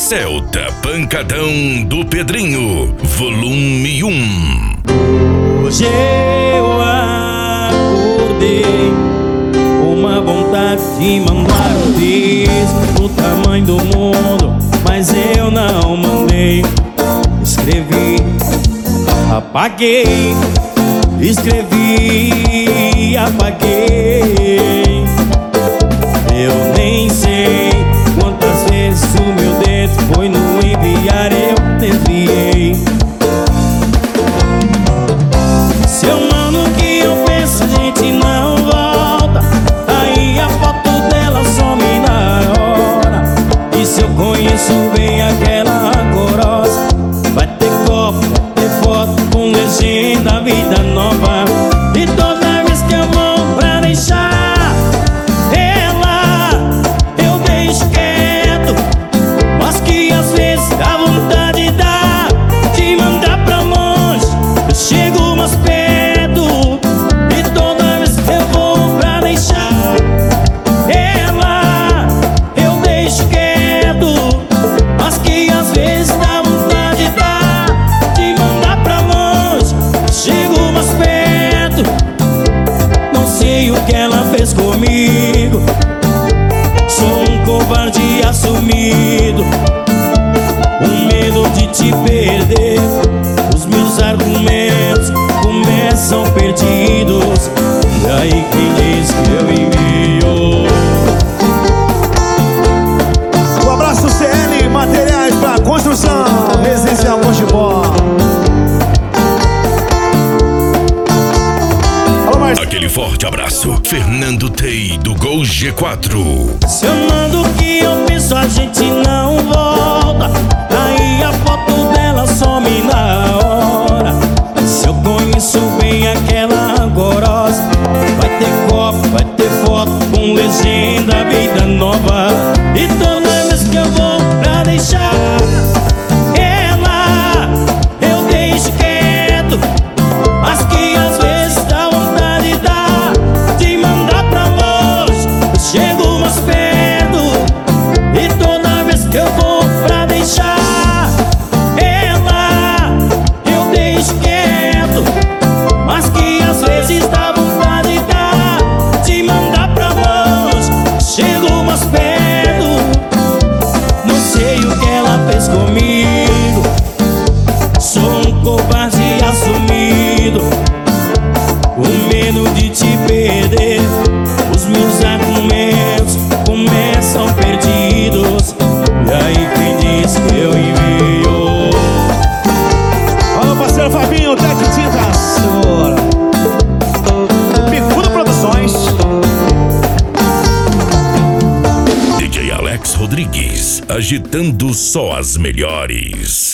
Celta Pancadão do Pedrinho, volume 1. Hoje eu acordei com uma vontade de mandar um disco do tamanho do mundo, mas eu não mandei. Escrevi, apaguei, escrevi, apaguei. Eu nem sei quantas vezes o meu dedo foi no enviar, eu desviei. Se eu mando o que eu penso, a gente não volta. Aí a foto dela some na hora. E se eu conheço bem aquela rancorosa, vai ter copo, vai ter foto com legenda, vida nova. E toda vez que eu vou pra deixar ela, eu deixo quieto. Mas que às vezes dá vontade de mandar pra longe. Eu chego mais perto, e toda vez que eu vou pra deixar ela, eu deixo quieto. Mas que às vezes dá vontade de mandar pra longe. Eu chego mais perto, não sei o que ela fez comigo. Sou um covarde assumido, um medo de te perder. Os meus argumentos começam perdidos. E aí quem diz que eu envio? Um abraço CL Materiais para Construção Residencial Mojibó. Aquele forte abraço, Fernando Tei do Gol G4. Se eu mando o que eu penso, a gente não volta. Aí a foto dela some na hora. Se eu conheço bem aquela rancorosa, vai ter copo, vai ter foto com legenda, vida nova. E toda vez que eu vou pra deixar ela, eu deixo quieto. Mas que às vezes dá vontade de mandar pra longe. Eu chego mais perto, e toda vez que eu vou pra deixar ela, eu deixo quieto. Mas que às vezes dá vontade de mandar pra longe. Eu chego mais perto, não sei o que ela fez comigo. Sou um covarde assumido, com medo de te perder. Os meus argumentos começam perdidos. E aí quem diz que eu envio? Alô, parceiro Fabinho, Tec Tintas, Picudo Produções. DJ Alex Rodrigues, agitando só as melhores.